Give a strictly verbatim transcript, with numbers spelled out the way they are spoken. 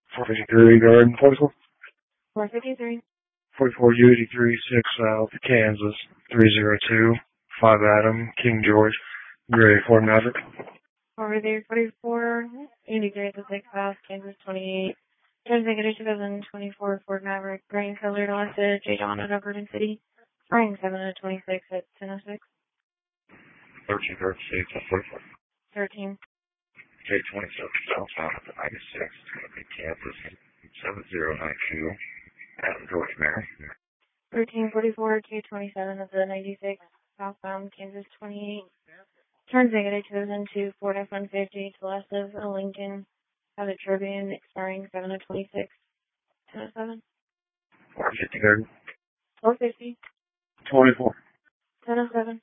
four fifty-three, Garden, forty-four. four fifty-three. forty-four U eighty-three, six South, Kansas, three zero two, five Adam, King George, Gray, Ford Maverick. Over there, forty-four, eighty-three, the six South, Kansas, twenty-eight. Transit twenty twenty-four Ford Maverick, green colored Alessa, J. John at Upperton City, spring seven to twenty-six at ten oh six. thirteen thirty-six, forty-four. thirteen. J twenty-seven, southbound at the ninety-six, it's going to be Kansas, seven zero nine two, Adam, George, Mary. thirteen forty-four, J twenty-seven at the ninety-six, southbound, Kansas, twenty-eight. Turns negative chosen to Ford F one fifty to left of a Lincoln, have a Tribune expiring seven to twenty-six, ten oh seven. four fifty, Garden. four fifty. twenty-four. ten oh seven.